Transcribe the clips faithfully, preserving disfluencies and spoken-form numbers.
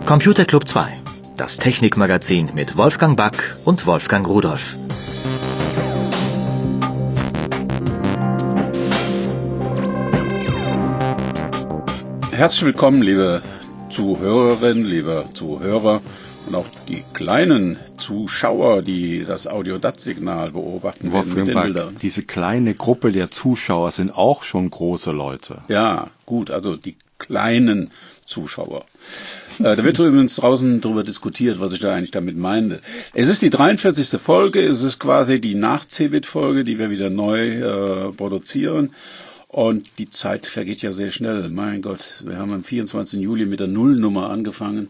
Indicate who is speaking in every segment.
Speaker 1: Computer Club zwei, das Technikmagazin mit Wolfgang Back und Wolfgang Rudolph.
Speaker 2: Herzlich willkommen, liebe Zuhörerinnen, liebe Zuhörer und auch die kleinen Zuschauer, die das Audio-D A T-Signal beobachten werden mit den Bildern.
Speaker 3: Diese kleine Gruppe der Zuschauer sind auch schon große Leute.
Speaker 2: Ja, gut, also die kleinen Zuschauer. Äh, da wird übrigens draußen darüber diskutiert, was ich da eigentlich damit meinte. Es ist die dreiundvierzigste Folge, es ist quasi die Nach-Cebit-Folge, die wir wieder neu äh, produzieren. Und die Zeit vergeht ja sehr schnell. Mein Gott, wir haben am vierundzwanzigsten Juli mit der Nullnummer angefangen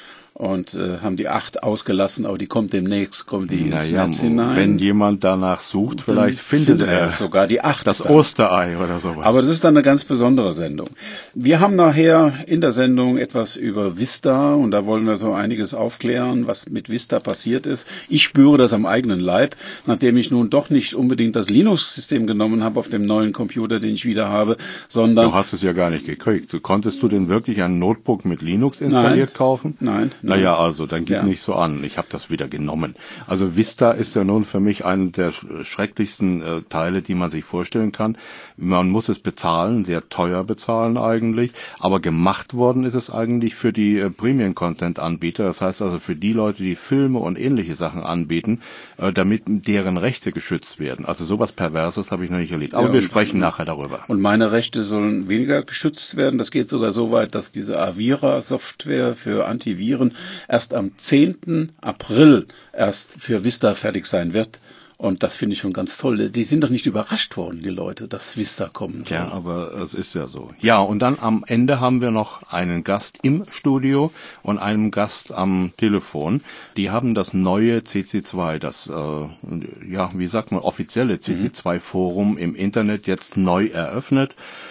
Speaker 2: und äh, haben die acht ausgelassen, aber die kommt demnächst, kommt die ins
Speaker 3: naja,
Speaker 2: März hinein.
Speaker 3: Wenn jemand danach sucht, vielleicht findet, findet er
Speaker 2: sogar die acht.
Speaker 3: Das
Speaker 2: dann.
Speaker 3: Osterei oder sowas.
Speaker 2: Aber das ist dann eine ganz besondere Sendung. Wir haben nachher in der Sendung etwas über Vista und da wollen wir so einiges aufklären, was mit Vista passiert ist. Ich spüre das am eigenen Leib, nachdem ich nun doch nicht unbedingt das Linux-System genommen habe auf dem neuen Computer, den ich wieder habe, sondern...
Speaker 3: Du hast es ja gar nicht gekriegt. Konntest du denn wirklich ein Notebook mit Linux installiert
Speaker 2: Nein.
Speaker 3: kaufen?
Speaker 2: Nein.
Speaker 3: Naja, also, dann gib
Speaker 2: ja.
Speaker 3: nicht so an. Ich habe das wieder genommen. Also Vista ist ja nun für mich einer der schrecklichsten äh, Teile, die man sich vorstellen kann. Man muss es bezahlen, sehr teuer bezahlen eigentlich, aber gemacht worden ist es eigentlich für die äh, Premium-Content-Anbieter. Das heißt also für die Leute, die Filme und ähnliche Sachen anbieten, äh, damit deren Rechte geschützt werden. Also sowas Perverses habe ich noch nicht erlebt. Aber
Speaker 2: ja,
Speaker 3: wir
Speaker 2: und,
Speaker 3: sprechen nachher darüber.
Speaker 2: Und meine Rechte sollen weniger geschützt werden. Das geht sogar so weit, dass diese Avira-Software für Antiviren erst am zehnten April erst für Vista fertig sein wird. Und das finde ich schon ganz toll. Die sind doch nicht überrascht worden, die Leute, dass Vista kommen soll.
Speaker 3: Ja, aber es ist ja so. Ja, und dann am Ende haben wir noch einen Gast im Studio und einen Gast am Telefon. Die haben das neue C C zwei, das, äh, ja, wie sagt man, offizielle C C zwei Forum im Internet jetzt neu eröffnet.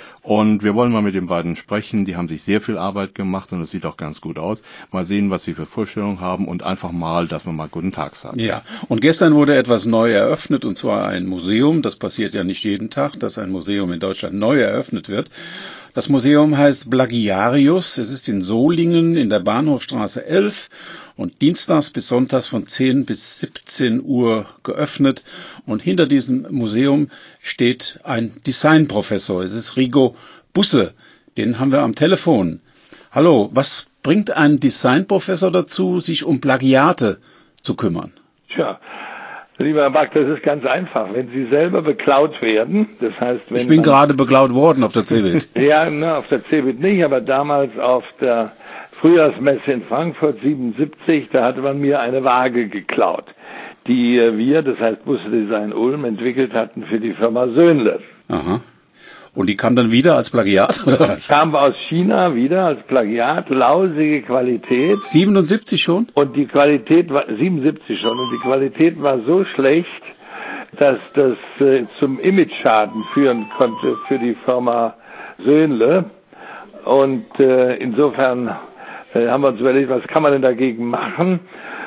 Speaker 3: Und wir wollen mal mit den beiden sprechen. Die haben sich sehr viel Arbeit gemacht und es sieht auch ganz gut aus. Mal sehen, was sie für Vorstellungen haben und einfach mal, dass man mal guten Tag sagt.
Speaker 2: Ja, und gestern wurde etwas neu eröffnet und zwar ein Museum. Das passiert ja nicht jeden Tag, dass ein Museum in Deutschland neu eröffnet wird. Das Museum heißt Plagiarius. Es ist in Solingen in der Bahnhofstraße elf und dienstags bis sonntags von zehn bis siebzehn Uhr geöffnet. Und hinter diesem Museum steht ein Designprofessor. Es ist Rigo Busse. Den haben wir am Telefon. Hallo, was bringt ein Designprofessor dazu, sich um Plagiate zu kümmern?
Speaker 4: Tja, lieber Herr Back, das ist ganz einfach. Wenn Sie selber beklaut werden, das heißt, wenn
Speaker 2: Ich bin
Speaker 4: man,
Speaker 2: gerade beklaut worden auf der Cebit.
Speaker 4: Ja, ne, auf der Cebit nicht, aber damals auf der Frühjahrsmesse in Frankfurt siebenundsiebzig, da hatte man mir eine Waage geklaut, die wir, das heißt Busse Design Ulm, entwickelt hatten für die Firma Söhnle.
Speaker 2: Aha. Und die kam dann wieder als Plagiat, oder was?
Speaker 4: Kam aus China wieder als Plagiat, lausige Qualität.
Speaker 2: siebenundsiebzig schon?
Speaker 4: Und die Qualität war, siebenundsiebzig schon, und die Qualität war so schlecht, dass das äh, zum Image-Schaden führen konnte für die Firma Söhnle. Und äh, insofern äh, haben wir uns überlegt, was kann man denn dagegen machen?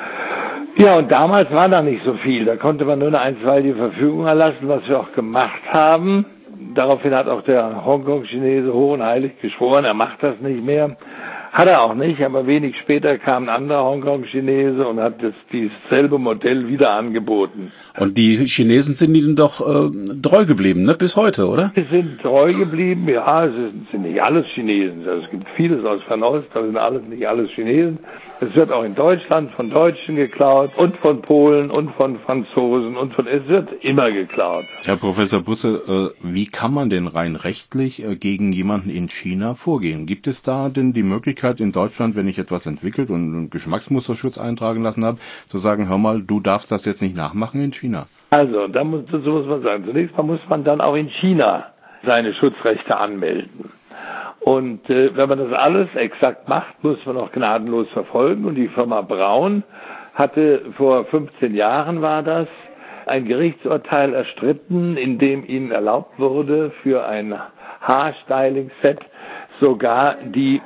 Speaker 4: Ja, und damals war da nicht so viel. Da konnte man nur eine einstweilige Verfügung erlassen, was wir auch gemacht haben. Daraufhin hat auch der Hongkong-Chinese hoch und heilig geschworen, er macht das nicht mehr. Hat er auch nicht, aber wenig später kam ein anderer Hongkong-Chinese und hat das dieselbe Modell wieder angeboten.
Speaker 2: Und die Chinesen sind ihnen doch äh, treu geblieben, ne? Bis heute, oder?
Speaker 4: Sie sind treu geblieben, ja, es sind nicht alles Chinesen. Also es gibt vieles aus Fernost, aber sind alles nicht alles Chinesen. Es wird auch in Deutschland von Deutschen geklaut und von Polen und von Franzosen und von, es wird immer geklaut.
Speaker 3: Herr Professor Busse, äh, wie kann man denn rein rechtlich äh, gegen jemanden in China vorgehen? Gibt es da denn die Möglichkeit in Deutschland, wenn ich etwas entwickelt und einen Geschmacksmusterschutz eintragen lassen habe, zu sagen, hör mal, du darfst das jetzt nicht nachmachen in China?
Speaker 4: Also, da muss, so muss man sagen. Zunächst mal muss man dann auch in China seine Schutzrechte anmelden. Und äh, wenn man das alles exakt macht, muss man auch gnadenlos verfolgen. Und die Firma Braun hatte vor fünfzehn Jahren war das ein Gerichtsurteil erstritten, in dem ihnen erlaubt wurde, für ein Haarstyling-Set sogar die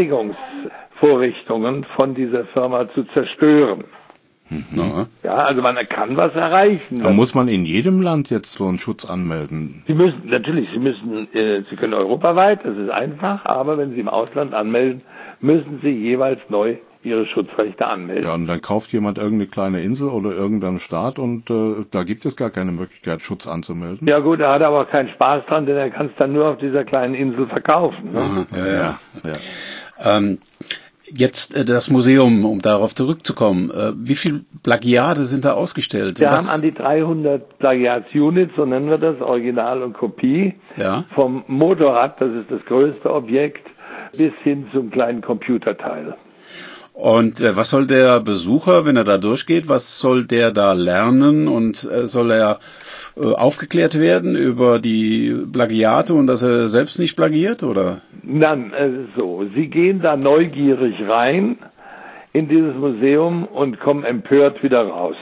Speaker 4: Fertigungsvorrichtungen von dieser Firma zu zerstören.
Speaker 2: Mhm.
Speaker 4: Ja, also man kann was erreichen.
Speaker 3: Da muss man in jedem Land jetzt so einen Schutz anmelden.
Speaker 4: Sie müssen, natürlich, Sie müssen, äh, Sie können europaweit, das ist einfach, aber wenn Sie im Ausland anmelden, müssen Sie jeweils neu ihre Schutzrechte anmelden.
Speaker 3: Ja, und dann kauft jemand irgendeine kleine Insel oder irgendeinen Staat und äh, da gibt es gar keine Möglichkeit, Schutz anzumelden.
Speaker 4: Ja gut, er hat aber keinen Spaß dran, denn er kann es dann nur auf dieser kleinen Insel verkaufen. Ne?
Speaker 2: Ja, ja.
Speaker 3: Ja, ja.
Speaker 2: Ähm, jetzt äh, das Museum, um darauf zurückzukommen. Äh, wie viele Plagiate sind da ausgestellt?
Speaker 4: Wir
Speaker 2: Was?
Speaker 4: haben an die dreihundert Plagiatsunits, so nennen wir das, Original und Kopie,
Speaker 2: Ja.
Speaker 4: vom Motorrad, das ist das größte Objekt, bis hin zum kleinen Computerteil.
Speaker 2: Und äh, was soll der Besucher, wenn er da durchgeht, was soll der da lernen? Und äh, soll er äh, aufgeklärt werden über die Plagiate und dass er selbst nicht plagiert, oder?
Speaker 4: Dann, äh, so, Sie gehen da neugierig rein in dieses Museum und kommen empört wieder raus.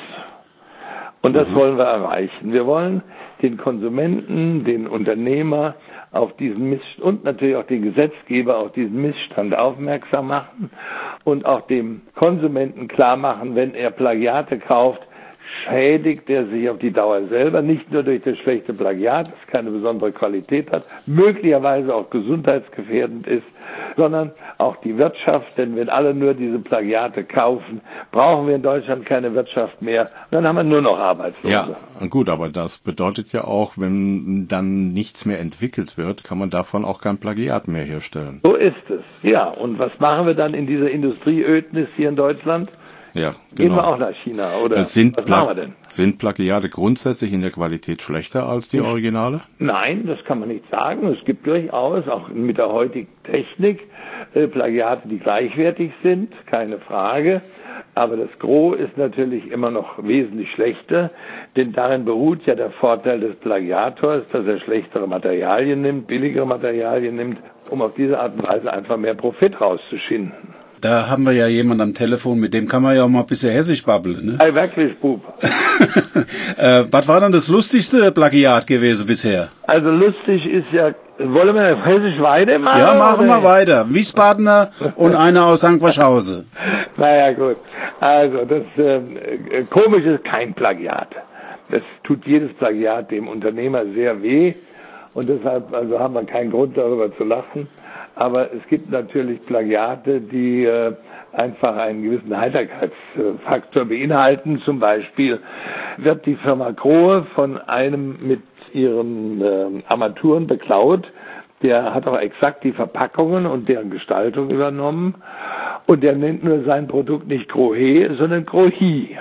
Speaker 4: Und das mhm. wollen wir erreichen. Wir wollen den Konsumenten, den Unternehmer auf diesen Missstand und natürlich auch den Gesetzgeber auf diesen Missstand aufmerksam machen und auch dem Konsumenten klar machen, wenn er Plagiate kauft, schädigt er sich auf die Dauer selber, nicht nur durch das schlechte Plagiat, das keine besondere Qualität hat, möglicherweise auch gesundheitsgefährdend ist, sondern auch die Wirtschaft, denn wenn alle nur diese Plagiate kaufen, brauchen wir in Deutschland keine Wirtschaft mehr, und dann haben wir nur noch Arbeitslose.
Speaker 3: Ja, gut, aber das bedeutet ja auch, wenn dann nichts mehr entwickelt wird, kann man davon auch kein Plagiat mehr herstellen.
Speaker 4: So ist es, ja. Und was machen wir dann in dieser Industrieödnis hier in Deutschland?
Speaker 3: Ja, genau.
Speaker 4: Gehen wir auch nach China, oder
Speaker 3: sind
Speaker 4: was
Speaker 3: Pla-
Speaker 4: machen wir denn?
Speaker 3: Sind Plagiate grundsätzlich in der Qualität schlechter als die Originale?
Speaker 4: Nein, das kann man nicht sagen. Es gibt durchaus, auch mit der heutigen Technik, äh, Plagiate, die gleichwertig sind, keine Frage. Aber das Gros ist natürlich immer noch wesentlich schlechter, denn darin beruht ja der Vorteil des Plagiators, dass er schlechtere Materialien nimmt, billigere Materialien nimmt, um auf diese Art und Weise einfach mehr Profit rauszuschinden.
Speaker 2: Da haben wir ja jemanden am Telefon, mit dem kann man ja auch mal ein bisschen hessisch babbeln. Ne?
Speaker 4: Hey, wirklich, Bub.
Speaker 2: äh, was war dann das lustigste Plagiat gewesen bisher?
Speaker 4: Also lustig ist ja, wollen wir hessisch weitermachen?
Speaker 2: Ja, machen
Speaker 4: oder?
Speaker 2: wir weiter. Wiesbadener und einer aus Sankt Waschhause.
Speaker 4: Naja, gut. Also, das äh, komisch ist kein Plagiat. Das tut jedes Plagiat dem Unternehmer sehr weh. Und deshalb also haben wir keinen Grund, darüber zu lachen. Aber es gibt natürlich Plagiate, die äh, einfach einen gewissen Heiterkeitsfaktor beinhalten. Zum Beispiel wird die Firma Grohe von einem mit ihren äh, Armaturen beklaut. Der hat auch exakt die Verpackungen und deren Gestaltung übernommen. Und der nennt nur sein Produkt nicht Grohe, sondern Grohi.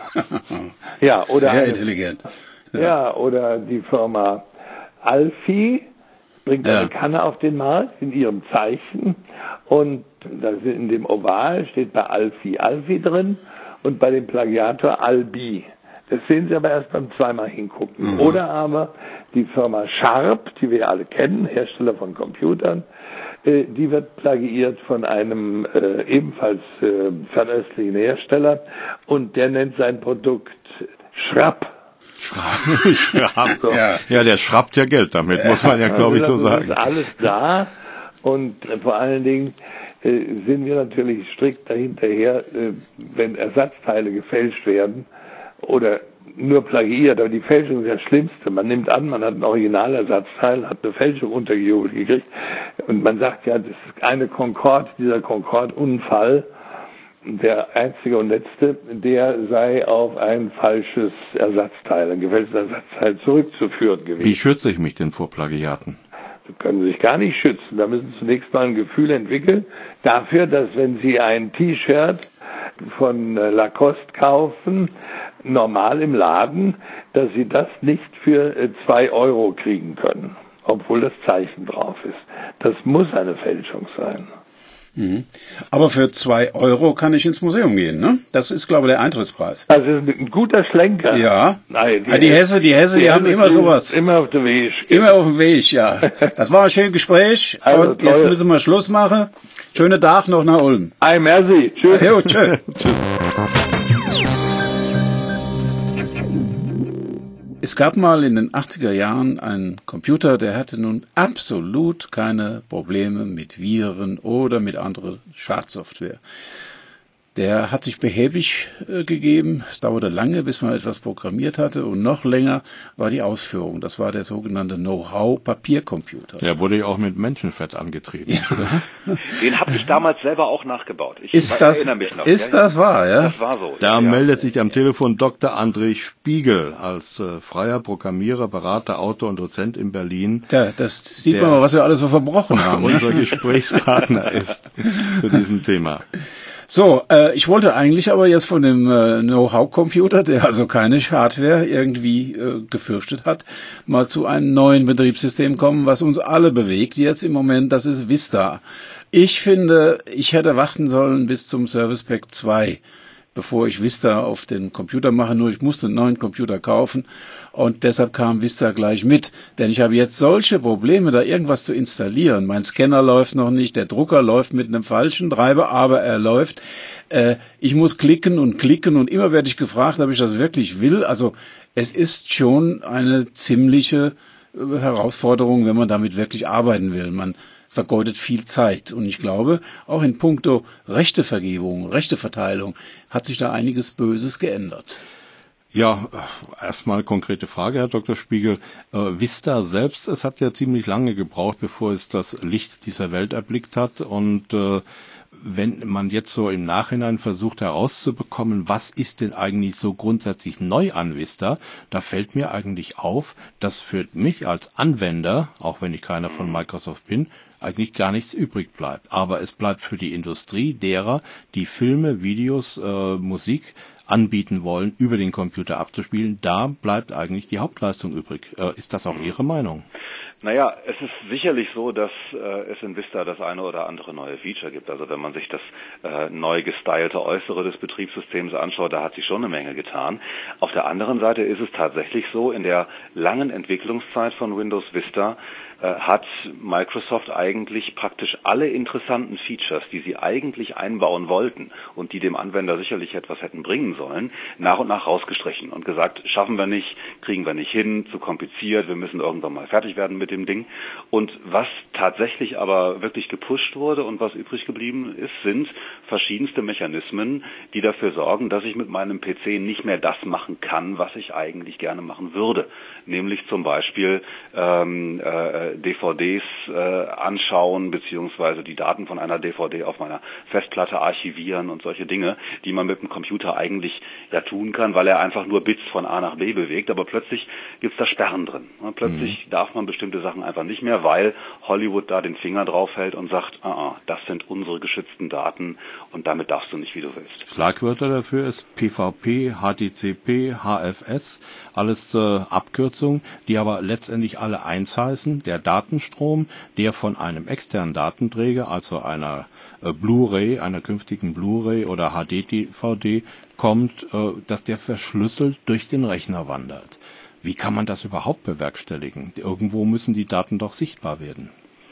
Speaker 4: Ja, oder
Speaker 2: Sehr
Speaker 4: eine,
Speaker 2: intelligent.
Speaker 4: Ja. ja, oder die Firma Alfi bringt
Speaker 2: Ja.
Speaker 4: eine Kanne auf den Markt in ihrem Zeichen und das in dem Oval steht bei Alfi Alfi drin und bei dem Plagiator Albi. Das sehen Sie aber erst beim zweimal hingucken. Mhm. Oder aber die Firma Sharp, die wir alle kennen, Hersteller von Computern, äh, die wird plagiiert von einem äh, ebenfalls äh, fernöstlichen Hersteller und der nennt sein Produkt Schrapp.
Speaker 3: Schrapp.
Speaker 4: So.
Speaker 2: Ja.
Speaker 3: Ja, der schrappt ja Geld damit, muss man ja, glaube ich, so
Speaker 4: Also das
Speaker 3: sagen.
Speaker 4: ist alles da und äh, vor allen Dingen äh, sind wir natürlich strikt dahinterher, äh, wenn Ersatzteile gefälscht werden oder nur plagiiert, aber die Fälschung ist das Schlimmste. Man nimmt an, man hat ein Originalersatzteil, hat eine Fälschung untergejubelt gekriegt und man sagt ja, das ist eine Concorde, dieser Concorde-Unfall, der einzige und letzte, der sei auf ein falsches Ersatzteil, ein gefälschtes Ersatzteil zurückzuführen gewesen.
Speaker 3: Wie schütze ich mich denn vor Plagiaten?
Speaker 4: Sie können sich gar nicht schützen. Da müssen Sie zunächst mal ein Gefühl entwickeln dafür, dass wenn Sie ein T-Shirt von Lacoste kaufen, normal im Laden, dass Sie das nicht für zwei Euro kriegen können, obwohl das Zeichen drauf ist. Das muss eine Fälschung sein.
Speaker 2: Mhm. Aber für zwei Euro kann ich ins Museum gehen, ne? Das ist, glaube ich, der Eintrittspreis.
Speaker 4: Das ist ein guter Schlenker.
Speaker 2: Ja.
Speaker 4: Nein,
Speaker 2: die, die Hesse, die Hesse, die, die haben immer sowas.
Speaker 4: Immer auf dem Weg.
Speaker 2: Immer auf dem Weg, ja. Das war ein schönes Gespräch.
Speaker 4: Also,
Speaker 2: und jetzt müssen wir Schluss machen. Schönen Tag noch nach Ulm.
Speaker 4: Ei, merci. Tschüss.
Speaker 2: Jo, tschö. Tschüss. Es gab mal in den achtziger Jahren einen Computer, der hatte nun absolut keine Probleme mit Viren oder mit anderer Schadsoftware. Der hat sich behäbig äh, gegeben. Es dauerte lange, bis man etwas programmiert hatte. Und noch länger war die Ausführung. Das war der sogenannte Know-how-Papiercomputer.
Speaker 3: Der wurde ja auch mit Menschenfett angetrieben.
Speaker 5: Ja. Den habe ich damals selber auch nachgebaut. Ich
Speaker 2: ist das,
Speaker 5: erinnere mich noch.
Speaker 2: Ist
Speaker 5: ja,
Speaker 2: das wahr, ja?
Speaker 5: Das war so.
Speaker 3: Da
Speaker 5: ja,
Speaker 3: meldet
Speaker 5: ja.
Speaker 3: sich am Telefon Doktor André Spiegel als äh, freier Programmierer, Berater, Autor und Dozent in Berlin.
Speaker 2: Ja, das sieht
Speaker 3: der
Speaker 2: man mal, was wir alles so verbrochen haben.
Speaker 3: Unser Gesprächspartner ist zu diesem Thema.
Speaker 2: So, äh, ich wollte eigentlich aber jetzt von dem äh, Know-how-Computer, der also keine Hardware irgendwie äh, gefürchtet hat, mal zu einem neuen Betriebssystem kommen, was uns alle bewegt jetzt im Moment, das ist Vista. Ich finde, ich hätte warten sollen bis zum Service Pack zwei, bevor ich Vista auf den Computer mache, nur ich musste einen neuen Computer kaufen und deshalb kam Vista gleich mit, denn ich habe jetzt solche Probleme, da irgendwas zu installieren. Mein Scanner läuft noch nicht, der Drucker läuft mit einem falschen Treiber, aber er läuft. Äh, ich muss klicken und klicken und immer werde ich gefragt, ob ich das wirklich will. Also es ist schon eine ziemliche äh, Herausforderung, wenn man damit wirklich arbeiten will. Man vergeudet viel Zeit. Und ich glaube, auch in puncto Rechtevergebung, Rechteverteilung hat sich da einiges Böses geändert.
Speaker 3: Ja, erstmal konkrete Frage, Herr Doktor Spiegel. Äh, Vista selbst, es hat ja ziemlich lange gebraucht, bevor es das Licht dieser Welt erblickt hat. Und äh, wenn man jetzt so im Nachhinein versucht herauszubekommen, was ist denn eigentlich so grundsätzlich neu an Vista, da fällt mir eigentlich auf, dass für mich als Anwender, auch wenn ich keiner von Microsoft bin, eigentlich gar nichts übrig bleibt. Aber es bleibt für die Industrie derer, die Filme, Videos, äh, Musik anbieten wollen, über den Computer abzuspielen, da bleibt eigentlich die Hauptleistung übrig. Äh, ist das auch Ihre Meinung?
Speaker 5: Naja, es ist sicherlich so, dass äh, es in Vista das eine oder andere neue Feature gibt. Also wenn man sich das äh, neu gestylte Äußere des Betriebssystems anschaut, da hat sich schon eine Menge getan. Auf der anderen Seite ist es tatsächlich so, in der langen Entwicklungszeit von Windows Vista äh, hat Microsoft eigentlich praktisch alle interessanten Features, die sie eigentlich einbauen wollten und die dem Anwender sicherlich etwas hätten bringen sollen, nach und nach rausgestrichen und gesagt, schaffen wir nicht, kriegen wir nicht hin, zu kompliziert, wir müssen irgendwann mal fertig werden mit dem Ding. Und was tatsächlich aber wirklich gepusht wurde und was übrig geblieben ist, sind verschiedenste Mechanismen, die dafür sorgen, dass ich mit meinem P C nicht mehr das machen kann, was ich eigentlich gerne machen würde. Nämlich zum Beispiel ähm, äh, D V Ds äh, anschauen, beziehungsweise die Daten von einer D V D auf meiner Festplatte archivieren und solche Dinge, die man mit dem Computer eigentlich ja tun kann, weil er einfach nur Bits von A nach B bewegt. Aber plötzlich gibt's da Sperren drin. Plötzlich mhm. darf man bestimmte Sachen einfach nicht mehr, weil Hollywood da den Finger drauf hält und sagt, ah, ah, das sind unsere geschützten Daten und damit darfst du nicht, wie du willst.
Speaker 3: Schlagwörter dafür ist P V P, H T C P, H F S, alles äh, Abkürzungen, die aber letztendlich alle eins heißen. Der Datenstrom, der von einem externen Datenträger, also einer äh, Blu-ray, einer künftigen Blu-ray oder H D D V D kommt, äh, dass der verschlüsselt durch den Rechner wandert. Wie kann man das überhaupt bewerkstelligen? Irgendwo müssen die Daten doch sichtbar werden.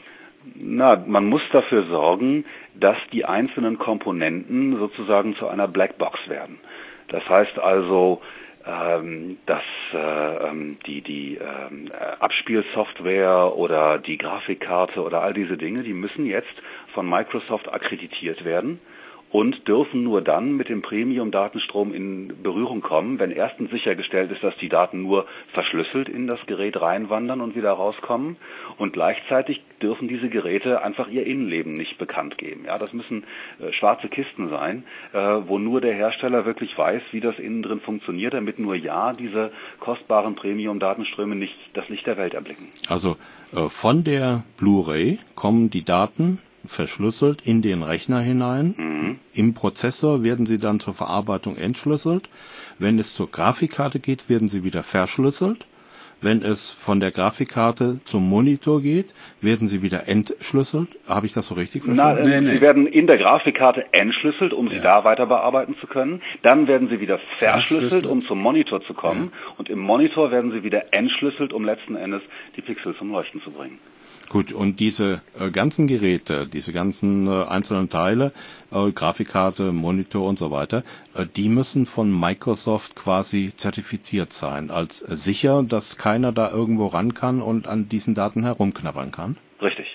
Speaker 5: Na, man muss dafür sorgen, dass die einzelnen Komponenten sozusagen zu einer Blackbox werden. Das heißt also, ähm, dass äh, die, die äh, Abspielsoftware oder die Grafikkarte oder all diese Dinge, die müssen jetzt von Microsoft akkreditiert werden und dürfen nur dann mit dem Premium-Datenstrom in Berührung kommen, wenn erstens sichergestellt ist, dass die Daten nur verschlüsselt in das Gerät reinwandern und wieder rauskommen und gleichzeitig dürfen diese Geräte einfach ihr Innenleben nicht bekannt geben. Ja, das müssen äh, schwarze Kisten sein, äh, wo nur der Hersteller wirklich weiß, wie das innen drin funktioniert, damit nur ja diese kostbaren Premium-Datenströme nicht das Licht der Welt erblicken.
Speaker 3: Also äh, von der Blu-ray kommen die Daten verschlüsselt in den Rechner hinein. Mhm. Im Prozessor werden sie dann zur Verarbeitung entschlüsselt. Wenn es zur Grafikkarte geht, werden sie wieder verschlüsselt. Wenn es von der Grafikkarte zum Monitor geht, werden sie wieder entschlüsselt. Habe ich das so richtig verstanden?
Speaker 5: Na, äh, nee, nee. Sie werden in der Grafikkarte entschlüsselt, um ja. sie da weiter bearbeiten zu können. Dann werden sie wieder verschlüsselt, um zum Monitor zu kommen. Ja. Und im Monitor werden sie wieder entschlüsselt, um letzten Endes die Pixel zum Leuchten zu bringen.
Speaker 3: Gut, und diese äh, ganzen Geräte, diese ganzen äh, einzelnen Teile, äh, Grafikkarte, Monitor und so weiter, äh, die müssen von Microsoft quasi zertifiziert sein, als äh, sicher, dass keiner da irgendwo ran kann und an diesen Daten herumknabbern kann?
Speaker 5: Richtig, richtig. Die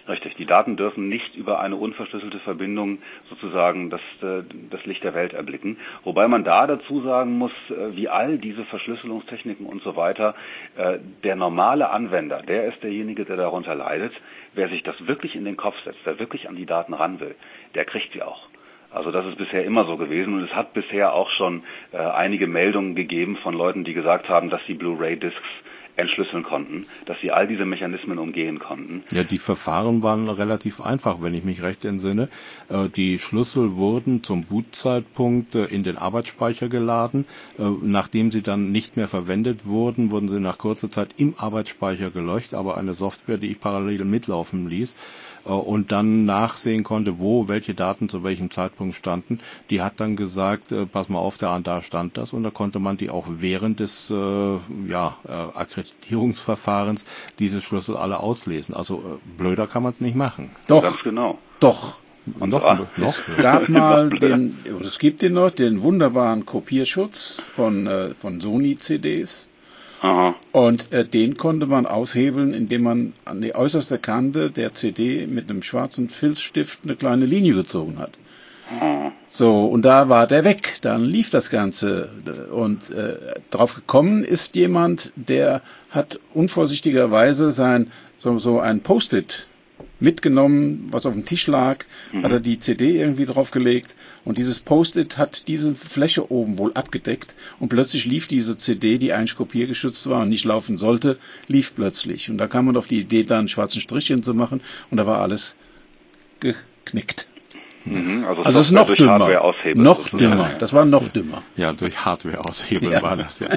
Speaker 5: die Daten dürfen nicht über eine unverschlüsselte Verbindung sozusagen das, das Licht der Welt erblicken. Wobei man da dazu sagen muss, wie all diese Verschlüsselungstechniken und so weiter, der normale Anwender, der ist derjenige, der darunter leidet. Wer sich das wirklich in den Kopf setzt, wer wirklich an die Daten ran will, der kriegt sie auch. Also das ist bisher immer so gewesen und es hat bisher auch schon äh, einige Meldungen gegeben von Leuten, die gesagt haben, dass sie Blu-ray-Discs entschlüsseln konnten, dass sie all diese Mechanismen umgehen konnten.
Speaker 3: Ja, die Verfahren waren relativ einfach, wenn ich mich recht entsinne. Die Schlüssel wurden zum Bootzeitpunkt in den Arbeitsspeicher geladen. Nachdem sie dann nicht mehr verwendet wurden, wurden sie nach kurzer Zeit im Arbeitsspeicher gelöscht, aber eine Software, die ich parallel mitlaufen ließ und dann nachsehen konnte, wo welche Daten zu welchem Zeitpunkt standen, die hat dann gesagt, äh, pass mal auf, da, da stand das, und da konnte man die auch während des äh, ja, äh, Akkreditierungsverfahrens diese Schlüssel alle auslesen. Also äh, blöder kann man es nicht machen.
Speaker 2: Doch,
Speaker 5: ganz genau.
Speaker 2: Doch.
Speaker 3: Und doch,
Speaker 5: Ah,
Speaker 3: noch
Speaker 2: Es gab mal den, es gibt den noch, den wunderbaren Kopierschutz von, äh, von Sony-C Ds.
Speaker 5: Aha.
Speaker 2: Und äh, den konnte man aushebeln, indem man an die äußerste Kante der C D mit einem schwarzen Filzstift eine kleine Linie gezogen hat.
Speaker 5: Aha.
Speaker 2: So, und da war der weg. Dann lief das Ganze. Und äh, drauf gekommen ist jemand, der hat unvorsichtigerweise sein so, so ein Post-it mitgenommen, was auf dem Tisch lag, mhm. hat er die C D irgendwie draufgelegt und dieses Post-it hat diese Fläche oben wohl abgedeckt und plötzlich lief diese C D, die eigentlich kopiergeschützt war und nicht laufen sollte, lief plötzlich. Und da kam man auf die Idee, da einen schwarzen Strich hinzumachen und da war alles geknickt.
Speaker 5: Mhm, also
Speaker 2: also es ist noch dümmer. Noch
Speaker 5: sozusagen.
Speaker 2: dümmer. Das war noch dümmer.
Speaker 3: Ja, durch Hardware aushebeln
Speaker 2: ja.
Speaker 3: war das ja.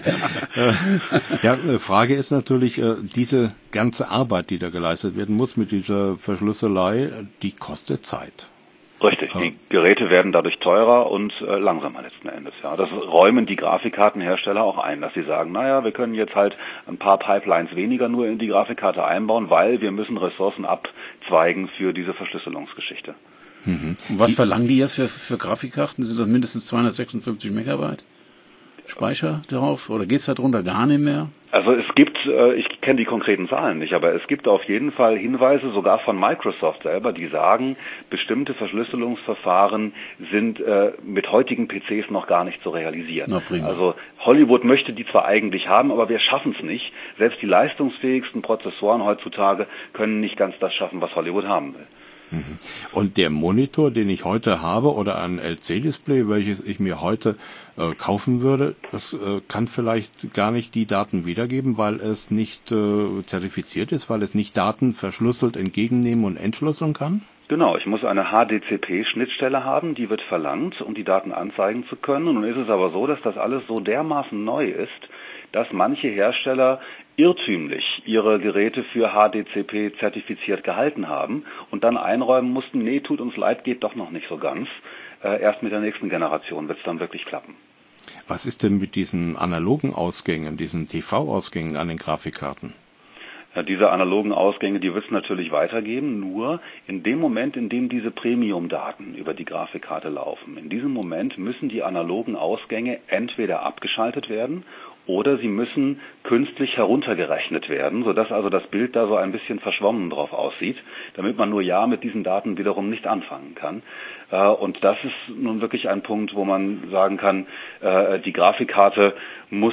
Speaker 3: Ja, Frage ist natürlich, diese ganze Arbeit, die da geleistet werden muss mit dieser Verschlüsselei, die kostet Zeit.
Speaker 5: Richtig, die Geräte werden dadurch teurer und äh, langsamer letzten Endes. Ja, das räumen die Grafikkartenhersteller auch ein, dass sie sagen, naja, wir können jetzt halt ein paar Pipelines weniger nur in die Grafikkarte einbauen, weil wir müssen Ressourcen abzweigen für diese Verschlüsselungsgeschichte.
Speaker 2: Mhm. Und was verlangen die jetzt für, für Grafikkarten? Sind das mindestens zweihundertsechsundfünfzig Megabyte Speicher darauf? Oder geht's da drunter gar nicht mehr?
Speaker 5: Also es gibt, äh, ich kenne die konkreten Zahlen nicht, aber es gibt auf jeden Fall Hinweise, sogar von Microsoft selber, die sagen, bestimmte Verschlüsselungsverfahren sind äh, mit heutigen P Cs noch gar nicht zu realisieren.
Speaker 2: Na, prima.
Speaker 5: Also Hollywood möchte die zwar eigentlich haben, aber wir schaffen es nicht. Selbst die leistungsfähigsten Prozessoren heutzutage können nicht ganz das schaffen, was Hollywood haben will.
Speaker 3: Und der Monitor, den ich heute habe, oder ein L C-Display, welches ich mir heute äh, kaufen würde, das äh, kann vielleicht gar nicht die Daten wiedergeben, weil es nicht äh, zertifiziert ist, weil es nicht Daten verschlüsselt entgegennehmen und entschlüsseln kann?
Speaker 5: Genau, ich muss eine H D C P-Schnittstelle haben, die wird verlangt, um die Daten anzeigen zu können. Und nun ist es aber so, dass das alles so dermaßen neu ist, dass manche Hersteller irrtümlich ihre Geräte für H D C P zertifiziert gehalten haben und dann einräumen mussten, nee, tut uns leid, geht doch noch nicht so ganz. Äh, erst mit der nächsten Generation wird es dann wirklich klappen.
Speaker 3: Was ist denn mit diesen analogen Ausgängen, diesen T V-Ausgängen an den Grafikkarten?
Speaker 5: Ja, diese analogen Ausgänge, die wird es natürlich weitergeben, nur in dem Moment, in dem diese Premium-Daten über die Grafikkarte laufen, in diesem Moment müssen die analogen Ausgänge entweder abgeschaltet werden oder sie müssen künstlich heruntergerechnet werden, sodass also das Bild da so ein bisschen verschwommen drauf aussieht, damit man nur ja mit diesen Daten wiederum nicht anfangen kann. Und das ist nun wirklich ein Punkt, wo man sagen kann, die Grafikkarte muss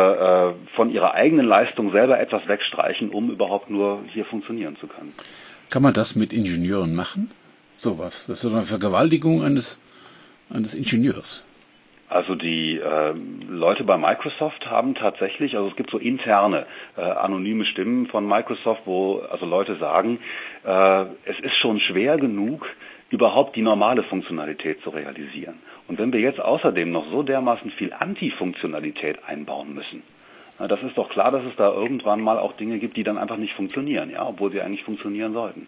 Speaker 5: von ihrer eigenen Leistung selber etwas wegstreichen, um überhaupt nur hier funktionieren zu können.
Speaker 2: Kann man das mit Ingenieuren machen? Sowas. Das ist eine Vergewaltigung eines, eines Ingenieurs.
Speaker 5: Also die äh, Leute bei Microsoft haben tatsächlich, also es gibt so interne äh, anonyme Stimmen von Microsoft, wo also Leute sagen, äh, es ist schon schwer genug, überhaupt die normale Funktionalität zu realisieren. Und wenn wir jetzt außerdem noch so dermaßen viel Antifunktionalität einbauen müssen, na, das ist doch klar, dass es da irgendwann mal auch Dinge gibt, die dann einfach nicht funktionieren, ja, obwohl sie eigentlich funktionieren sollten.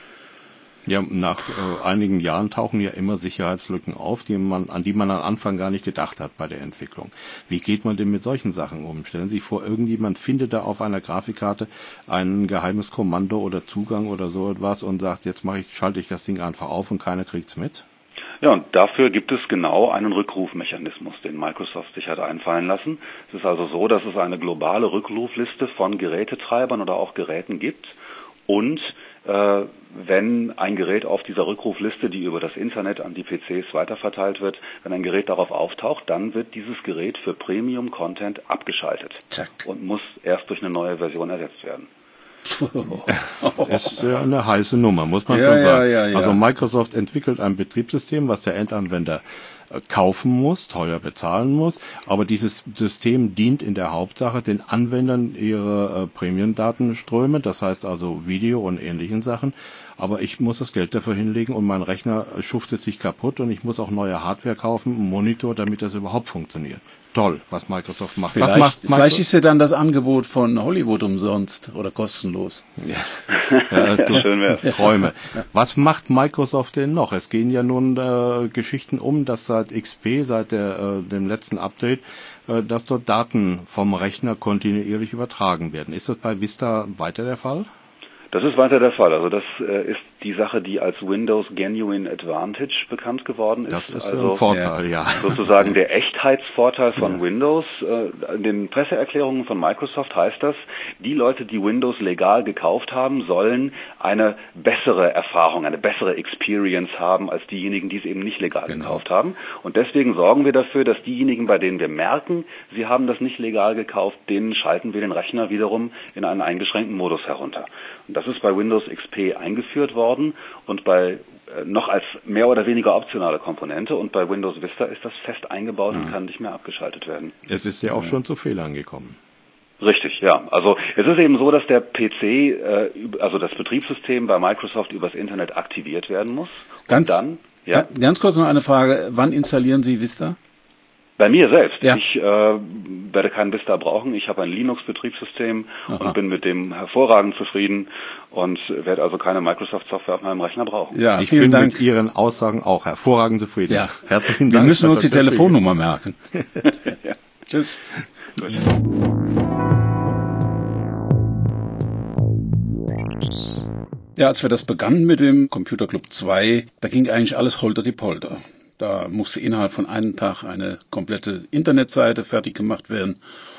Speaker 3: Ja, nach äh, einigen Jahren tauchen ja immer Sicherheitslücken auf, die man, an die man am Anfang gar nicht gedacht hat bei der Entwicklung. Wie geht man denn mit solchen Sachen um? Stellen Sie sich vor, irgendjemand findet da auf einer Grafikkarte ein geheimes Kommando oder Zugang oder so etwas und sagt, jetzt mache ich, schalte ich das Ding einfach auf und keiner kriegt's mit?
Speaker 5: Ja, und dafür gibt es genau einen Rückrufmechanismus, den Microsoft sich hat einfallen lassen. Es ist also so, dass es eine globale Rückrufliste von Gerätetreibern oder auch Geräten gibt und äh, wenn ein Gerät auf dieser Rückrufliste, die über das Internet an die P Cs weiterverteilt wird, wenn ein Gerät darauf auftaucht, dann wird dieses Gerät für Premium-Content abgeschaltet. Zack. Und muss erst durch eine neue Version ersetzt werden.
Speaker 3: Ist ja eine heiße Nummer, muss man
Speaker 2: ja,
Speaker 3: schon sagen.
Speaker 2: Ja, ja, ja.
Speaker 3: Also Microsoft entwickelt ein Betriebssystem, was der Endanwender kaufen muss, teuer bezahlen muss, aber dieses System dient in der Hauptsache den Anwendern ihre äh, Premium-Datenströme, das heißt also Video und ähnlichen Sachen, aber ich muss das Geld dafür hinlegen und mein Rechner schuftet sich kaputt und ich muss auch neue Hardware kaufen, einen Monitor, damit das überhaupt funktioniert. Toll, was Microsoft macht.
Speaker 2: Vielleicht,
Speaker 3: was macht Microsoft?
Speaker 2: Vielleicht ist ja dann das Angebot von Hollywood umsonst oder kostenlos.
Speaker 3: Ja, ja, du, Schön Träume. Was macht Microsoft denn noch? Es gehen ja nun äh, Geschichten um, dass seit X P, seit der, äh, dem letzten Update, äh, dass dort Daten vom Rechner kontinuierlich übertragen werden. Ist das bei Vista weiter der Fall?
Speaker 5: Das ist weiter der Fall. Also das äh, ist die Sache, die als Windows Genuine Advantage bekannt geworden ist.
Speaker 3: Das ist
Speaker 5: also
Speaker 3: ein Vorteil, ja.
Speaker 5: Sozusagen der Echtheitsvorteil von ja. Windows. Äh, in den Presseerklärungen von Microsoft heißt das, die Leute, die Windows legal gekauft haben, sollen eine bessere Erfahrung, eine bessere Experience haben als diejenigen, die es eben nicht legal genau. gekauft haben. Und deswegen sorgen wir dafür, dass diejenigen, bei denen wir merken, sie haben das nicht legal gekauft, denen schalten wir den Rechner wiederum in einen eingeschränkten Modus herunter. Und das ist bei Windows X P eingeführt worden und bei äh, noch als mehr oder weniger optionale Komponente und bei Windows Vista ist das fest eingebaut ja. und kann nicht mehr abgeschaltet werden.
Speaker 3: Es ist ja auch ja. schon zu Fehlern gekommen.
Speaker 5: Richtig, ja. Also es ist eben so, dass der P C, äh, also das Betriebssystem bei Microsoft übers Internet aktiviert werden muss.
Speaker 2: Ganz,
Speaker 5: und dann, ja.
Speaker 2: ganz kurz noch eine Frage. Wann installieren Sie Vista?
Speaker 5: Bei mir selbst.
Speaker 2: Ja.
Speaker 5: Ich äh, werde kein Vista brauchen. Ich habe ein Linux-Betriebssystem und bin mit dem hervorragend zufrieden und werde also keine Microsoft-Software auf meinem Rechner brauchen.
Speaker 3: Ja, ich bin Dank. mit Ihren Aussagen auch hervorragend zufrieden.
Speaker 2: Ja.
Speaker 3: Herzlichen
Speaker 2: Wir
Speaker 3: Dank.
Speaker 2: Wir müssen uns die Telefonnummer merken.
Speaker 5: ja.
Speaker 2: Tschüss.
Speaker 5: Gut.
Speaker 2: Ja, als wir das begannen mit dem Computer Club zwei, da ging eigentlich alles holter die Polter. Da musste innerhalb von einem Tag eine komplette Internetseite fertig gemacht werden.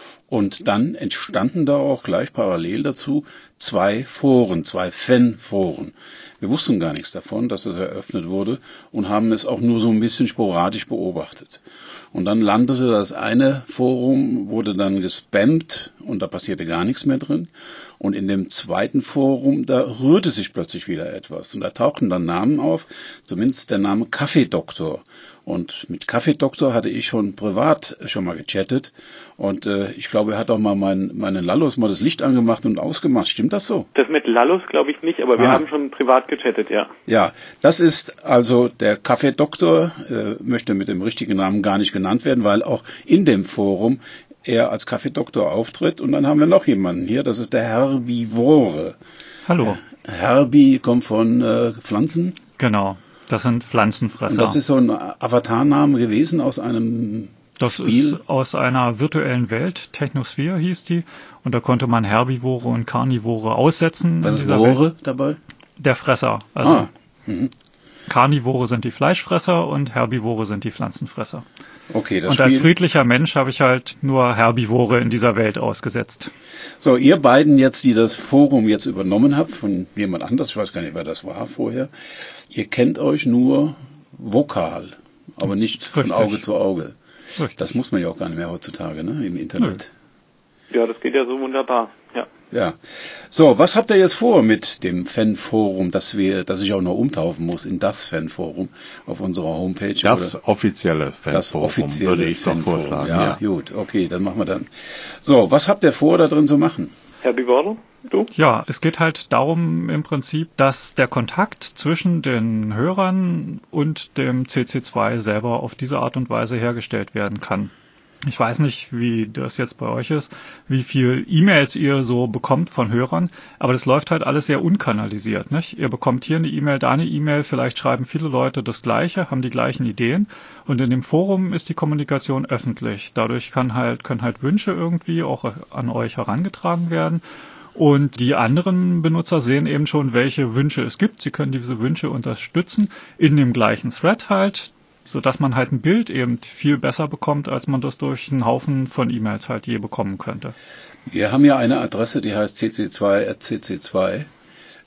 Speaker 2: Und dann entstanden da auch gleich parallel dazu zwei Foren, zwei Fanforen. Wir wussten gar nichts davon, dass das eröffnet wurde und haben es auch nur so ein bisschen sporadisch beobachtet. Und dann landete das eine Forum, wurde dann gespammt und da passierte gar nichts mehr drin. Und in dem zweiten Forum, da rührte sich plötzlich wieder etwas. Und da tauchten dann Namen auf, zumindest der Name Kaffeedoktor. Und mit Kaffeedoktor hatte ich schon privat schon mal gechattet. Und äh, ich glaube, er hat auch mal mein, meinen Lallos mal das Licht angemacht und ausgemacht. Stimmt das so?
Speaker 6: Das mit Lallos glaube ich nicht, aber wir ah. haben schon privat gechattet, ja.
Speaker 2: Ja, das ist also der Kaffeedoktor, äh, möchte mit dem richtigen Namen gar nicht genannt werden, weil auch in dem Forum er als Kaffeedoktor auftritt. Und dann haben wir noch jemanden hier, das ist der Herbivore.
Speaker 7: Hallo.
Speaker 2: Äh, Herbi kommt von äh, Pflanzen.
Speaker 7: Genau, das sind Pflanzenfresser.
Speaker 2: Und das ist so ein Avatarname gewesen aus einem
Speaker 7: Das
Speaker 2: Spiel.
Speaker 7: ist aus einer virtuellen Welt, Technosphere hieß die. Und da konnte man Herbivore und Karnivore aussetzen.
Speaker 2: Was ist Vore dabei?
Speaker 7: Der Fresser. Also
Speaker 2: ah. mhm.
Speaker 7: Karnivore sind die Fleischfresser und Herbivore sind die Pflanzenfresser.
Speaker 2: Okay, das
Speaker 7: und
Speaker 2: Spiel.
Speaker 7: als friedlicher Mensch habe ich halt nur Herbivore in dieser Welt ausgesetzt.
Speaker 2: So, ihr beiden jetzt, die das Forum jetzt übernommen habt, von jemand anders, ich weiß gar nicht, wer das war vorher, ihr kennt euch nur vokal, aber nicht von Richtig. Auge zu Auge. Richtig. Das muss man ja auch gar nicht mehr heutzutage, ne, im Internet.
Speaker 6: Ja, das geht ja so wunderbar, ja.
Speaker 2: Ja. So, was habt ihr jetzt vor mit dem Fanforum, dass wir, dass ich auch noch umtaufen muss in das Fanforum auf unserer Homepage?
Speaker 3: Das
Speaker 2: oder?
Speaker 3: offizielle Fanforum,
Speaker 2: das offizielle
Speaker 3: würde ich
Speaker 2: Fanforum.
Speaker 3: doch vorschlagen.
Speaker 2: Ja,
Speaker 3: ja,
Speaker 2: gut, okay, dann machen wir dann. So, was habt ihr vor, da drin zu machen?
Speaker 6: Herbivore, du?
Speaker 7: Ja, es geht halt darum im Prinzip, dass der Kontakt zwischen den Hörern und dem C C zwei selber auf diese Art und Weise hergestellt werden kann. Ich weiß nicht, wie das jetzt bei euch ist, wie viel E-Mails ihr so bekommt von Hörern, aber das läuft halt alles sehr unkanalisiert, nicht? Ihr bekommt hier eine E-Mail, da eine E-Mail, vielleicht schreiben viele Leute das Gleiche, haben die gleichen Ideen und in dem Forum ist die Kommunikation öffentlich. Dadurch kann halt, können halt Wünsche irgendwie auch an euch herangetragen werden. Und die anderen Benutzer sehen eben schon, welche Wünsche es gibt. Sie können diese Wünsche unterstützen in dem gleichen Thread halt, so dass man halt ein Bild eben viel besser bekommt, als man das durch einen Haufen von E-Mails halt je bekommen könnte.
Speaker 2: Wir haben ja eine Adresse, die heißt c c zwei at c c zwei.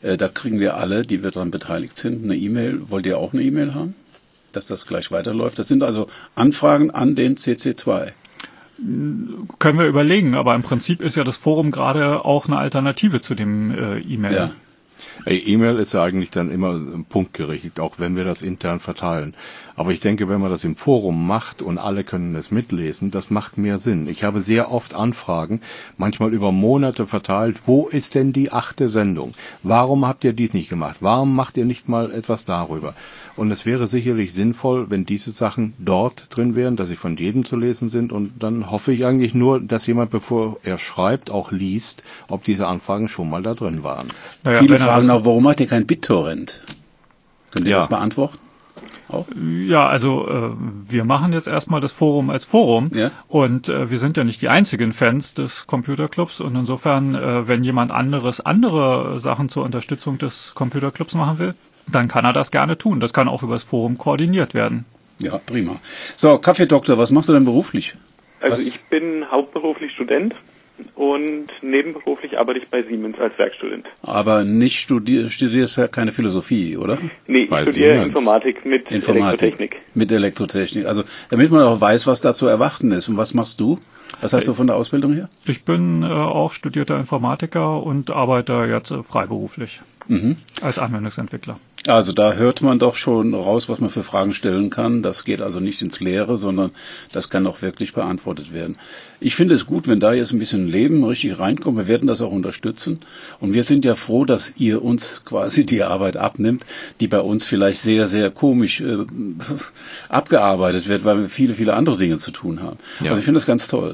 Speaker 2: Äh, da kriegen wir alle, die wir daran beteiligt sind, eine E-Mail. Wollt ihr auch eine E-Mail haben, dass das gleich weiterläuft? Das sind also Anfragen an den C C zwei.
Speaker 7: Können wir überlegen, aber im Prinzip ist ja das Forum gerade auch eine Alternative zu dem äh, E-Mail.
Speaker 2: Ja.
Speaker 3: E-Mail ist ja eigentlich dann immer punktgerichtet, auch wenn wir das intern verteilen. Aber ich denke, wenn man das im Forum macht und alle können es mitlesen, das macht mehr Sinn. Ich habe sehr oft Anfragen, manchmal über Monate verteilt, wo ist denn die achte Sendung? Warum habt ihr dies nicht gemacht? Warum macht ihr nicht mal etwas darüber? Und es wäre sicherlich sinnvoll, wenn diese Sachen dort drin wären, dass sie von jedem zu lesen sind. Und dann hoffe ich eigentlich nur, dass jemand, bevor er schreibt, auch liest, ob diese Anfragen schon mal da drin waren.
Speaker 2: Naja, viele fragen auch, warum macht ihr kein BitTorrent? Könnt ihr
Speaker 3: ja.
Speaker 2: das beantworten? Auch?
Speaker 7: Ja, also äh, wir machen jetzt erstmal das Forum als Forum
Speaker 2: ja.
Speaker 7: und äh, wir sind ja nicht die einzigen Fans des Computerclubs und insofern, äh, wenn jemand anderes andere Sachen zur Unterstützung des Computerclubs machen will, dann kann er das gerne tun. Das kann auch über das Forum koordiniert werden.
Speaker 2: Ja, prima. So, Kaffeedoktor, was machst du denn beruflich?
Speaker 6: Also
Speaker 2: was?
Speaker 6: ich bin hauptberuflich Student und nebenberuflich arbeite ich bei Siemens als Werkstudent.
Speaker 2: Aber nicht studi- studierst ja keine Philosophie, oder?
Speaker 6: Nee,
Speaker 3: bei
Speaker 6: ich studiere
Speaker 3: Siemens.
Speaker 6: Informatik mit
Speaker 2: Informatik.
Speaker 6: Elektrotechnik.
Speaker 2: Mit Elektrotechnik. Also damit man auch weiß, was da zu erwarten ist. Und was machst du? Was hast du von der Ausbildung her?
Speaker 7: Ich bin äh, auch studierter Informatiker und arbeite jetzt äh, freiberuflich
Speaker 2: Mhm.
Speaker 7: als Anwendungsentwickler.
Speaker 2: Also da hört man doch schon raus, was man für Fragen stellen kann. Das geht also nicht ins Leere, sondern das kann auch wirklich beantwortet werden. Ich finde es gut, wenn da jetzt ein bisschen Leben richtig reinkommt. Wir werden das auch unterstützen. Und wir sind ja froh, dass ihr uns quasi die Arbeit abnimmt, die bei uns vielleicht sehr, sehr komisch äh, abgearbeitet wird, weil wir viele, viele andere Dinge zu tun haben.
Speaker 3: Ja.
Speaker 2: Also ich finde das ganz toll.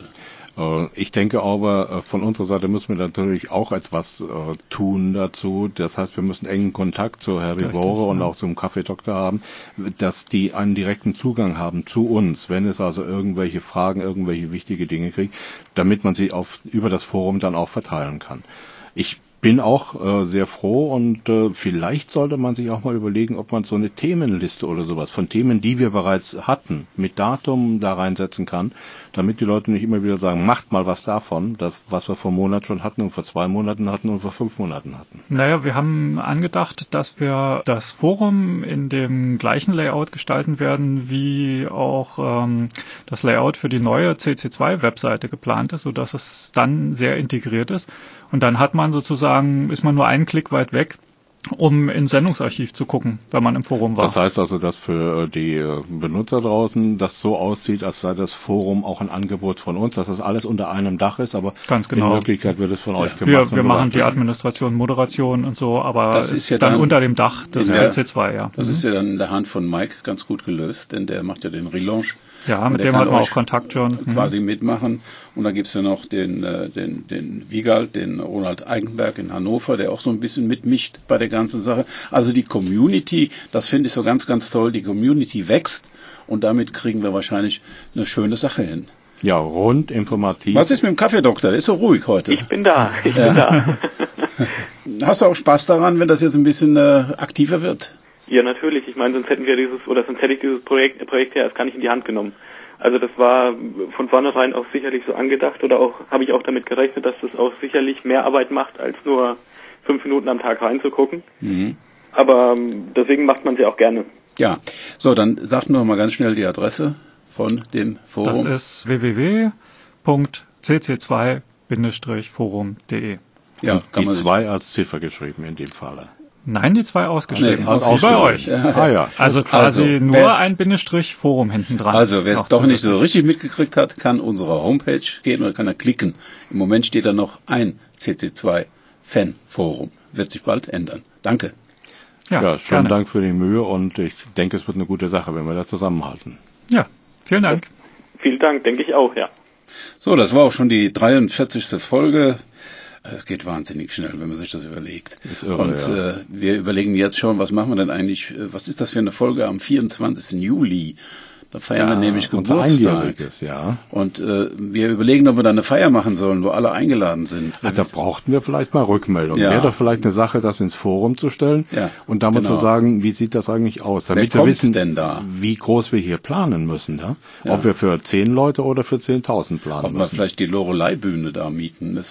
Speaker 3: Ich denke aber, von unserer Seite müssen wir natürlich auch etwas äh, tun dazu. Das heißt, wir müssen engen Kontakt zu Herr Rivore und auch zum Kaffeedoktor haben, dass die einen direkten Zugang haben zu uns, wenn es also irgendwelche Fragen, irgendwelche wichtige Dinge kriegt, damit man sie auf über das Forum dann auch verteilen kann. Ich bin auch äh, sehr froh und äh, vielleicht sollte man sich auch mal überlegen, ob man so eine Themenliste oder sowas von Themen, die wir bereits hatten, mit Datum da reinsetzen kann, damit die Leute nicht immer wieder sagen, macht mal was davon, das, was wir vor einem Monat schon hatten und vor zwei Monaten hatten und vor fünf Monaten hatten.
Speaker 7: Naja, wir haben angedacht, dass wir das Forum in dem gleichen Layout gestalten werden, wie auch ähm, das Layout für die neue C C zwei Webseite geplant ist, sodass es dann sehr integriert ist. Und dann hat man sozusagen, ist man nur einen Klick weit weg, um ins Sendungsarchiv zu gucken, wenn man im Forum war.
Speaker 3: Das heißt also, dass für die Benutzer draußen das so aussieht, als sei das Forum auch ein Angebot von uns, dass das alles unter einem Dach ist, aber
Speaker 7: Ganz genau.
Speaker 3: in Wirklichkeit wird es von euch gemacht.
Speaker 7: Wir, wir machen die Administration, Moderation und so, aber
Speaker 2: Das
Speaker 7: es
Speaker 2: ist
Speaker 7: ist
Speaker 2: ja
Speaker 7: dann,
Speaker 2: dann
Speaker 7: unter dem Dach des
Speaker 2: Ja.
Speaker 7: C C zwei, ja.
Speaker 2: Das ist ja dann in der Hand von Mike ganz gut gelöst, denn der macht ja den Relaunch.
Speaker 7: Ja,
Speaker 2: Und
Speaker 7: mit
Speaker 2: der
Speaker 7: dem
Speaker 2: kann
Speaker 7: hatten wir
Speaker 2: euch
Speaker 7: auch Kontakt schon. Mhm.
Speaker 2: quasi mitmachen. Und dann gibt's ja noch den, äh, den, den Wiegald, den Ronald Eigenberg in Hannover, der auch so ein bisschen mitmischt bei der ganzen Sache. Also die Community, das finde ich so ganz, ganz toll. Die Community wächst und damit kriegen wir wahrscheinlich eine schöne Sache hin.
Speaker 3: Ja, rund informativ.
Speaker 2: Was ist mit dem Kaffeedoktor? Der ist so ruhig heute.
Speaker 6: Ich bin da, ich
Speaker 2: Ja.
Speaker 6: bin da.
Speaker 2: Hast du auch Spaß daran, wenn das jetzt ein bisschen äh, aktiver wird?
Speaker 6: Ja, natürlich. Ich meine, sonst hätten wir dieses, oder sonst hätte ich dieses Projekt, Projekt ja erst gar nicht in die Hand genommen. Also das war von vornherein auch sicherlich so angedacht oder auch, habe ich auch damit gerechnet, dass das auch sicherlich mehr Arbeit macht, als nur fünf Minuten am Tag reinzugucken.
Speaker 2: Mhm.
Speaker 6: Aber ähm, deswegen macht man sie auch gerne.
Speaker 2: Ja. So, dann sag nur mal ganz schnell die Adresse von dem
Speaker 7: Das
Speaker 2: Forum.
Speaker 7: ist w w w punkt c c zwei Bindestrich forum punkt d e.
Speaker 2: Ja, kann
Speaker 3: die
Speaker 2: man sich-
Speaker 3: zwei als Ziffer geschrieben in dem Falle.
Speaker 7: Nein, die zwei ausgeschrieben.
Speaker 2: Nee,
Speaker 7: Wie bei euch.
Speaker 2: Ja.
Speaker 3: Ah ja.
Speaker 7: Also quasi
Speaker 2: Also,
Speaker 7: nur
Speaker 2: wer-
Speaker 7: ein Bindestrich Forum hinten dran.
Speaker 2: Also, wer es
Speaker 7: Noch
Speaker 2: doch nicht so
Speaker 7: zusätzlich.
Speaker 2: richtig mitgekriegt hat, kann unsere Homepage gehen oder kann er klicken. Im Moment steht da noch ein C C zwei Fanforum. Wird sich bald ändern. Danke.
Speaker 7: Ja,
Speaker 3: Ja, schönen
Speaker 7: gerne.
Speaker 3: Dank für die Mühe und ich denke, es wird eine gute Sache, wenn wir da zusammenhalten.
Speaker 7: Ja, vielen Dank.
Speaker 6: Vielen Dank, denke ich auch, ja.
Speaker 2: So, das war auch schon die dreiundvierzigste Folge. Es geht wahnsinnig schnell, wenn man sich das überlegt.
Speaker 3: Ist irre,
Speaker 2: Und
Speaker 3: ja.
Speaker 2: äh, wir überlegen jetzt schon, was machen wir denn eigentlich, äh, was ist das für eine Folge am vierundzwanzigsten Juli? Da feiern wir nämlich
Speaker 3: unser
Speaker 2: Geburtstag.
Speaker 3: Einjähriges, ja.
Speaker 2: Und äh, wir überlegen, ob wir da eine Feier machen sollen, wo alle eingeladen sind.
Speaker 3: Ach, da brauchten wir vielleicht mal Rückmeldung.
Speaker 2: Ja.
Speaker 3: Wäre doch vielleicht eine Sache, das ins Forum zu stellen
Speaker 2: Ja,
Speaker 3: und damit
Speaker 2: genau.
Speaker 3: zu sagen, wie sieht das eigentlich aus, damit
Speaker 2: Wer
Speaker 3: wir
Speaker 2: kommt
Speaker 3: wissen,
Speaker 2: denn da?
Speaker 3: wie groß wir hier planen müssen. Ja?
Speaker 2: Ja.
Speaker 3: Ob wir für zehn Leute oder für zehntausend planen
Speaker 2: Ob wir
Speaker 3: müssen.
Speaker 2: vielleicht die Lorelei-Bühne da mieten müssen.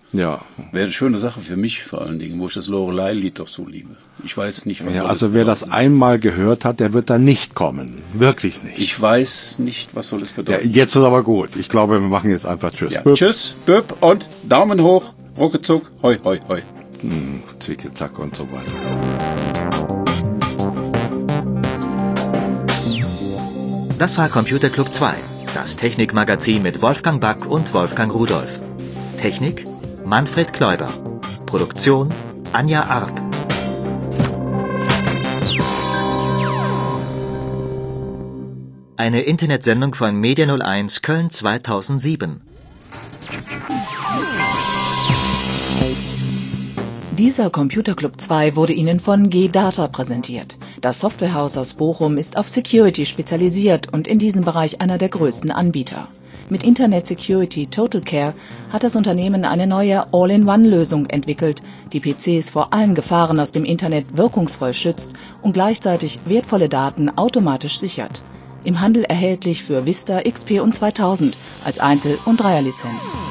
Speaker 3: Ja.
Speaker 2: Wäre eine schöne Sache für mich vor allen Dingen, wo ich das Lorelei-Lied doch so liebe. Ich weiß nicht, was
Speaker 3: ja,
Speaker 2: soll
Speaker 3: also
Speaker 2: das
Speaker 3: wer
Speaker 2: bedeuten.
Speaker 3: das einmal gehört hat, der wird da nicht kommen. Wirklich nicht.
Speaker 2: Ich weiß nicht, was soll das
Speaker 3: Ja,
Speaker 2: bedeuten.
Speaker 3: jetzt ist aber gut. Ich glaube, wir machen jetzt einfach Tschüss.
Speaker 2: Ja,
Speaker 3: Böp.
Speaker 2: tschüss, Böp und Daumen hoch, ruckezuck, hoi, hoi, hoi.
Speaker 3: Hm, Zicke, zack und so weiter.
Speaker 1: Das war Computer Club zwei, das Technikmagazin mit Wolfgang Back und Wolfgang Rudolph. Technik Manfred Kläuber. Produktion Anja Arp. Eine Internetsendung von Media null eins Köln zweitausendsieben.
Speaker 8: Dieser Computer Club zwei wurde Ihnen von G-Data präsentiert. Das Softwarehaus aus Bochum ist auf Security spezialisiert und in diesem Bereich einer der größten Anbieter. Mit Internet Security Total Care hat das Unternehmen eine neue All-in-One-Lösung entwickelt, die P Cs vor allen Gefahren aus dem Internet wirkungsvoll schützt und gleichzeitig wertvolle Daten automatisch sichert. Im Handel erhältlich für Vista, X P und zweitausend als Einzel- und Dreierlizenz.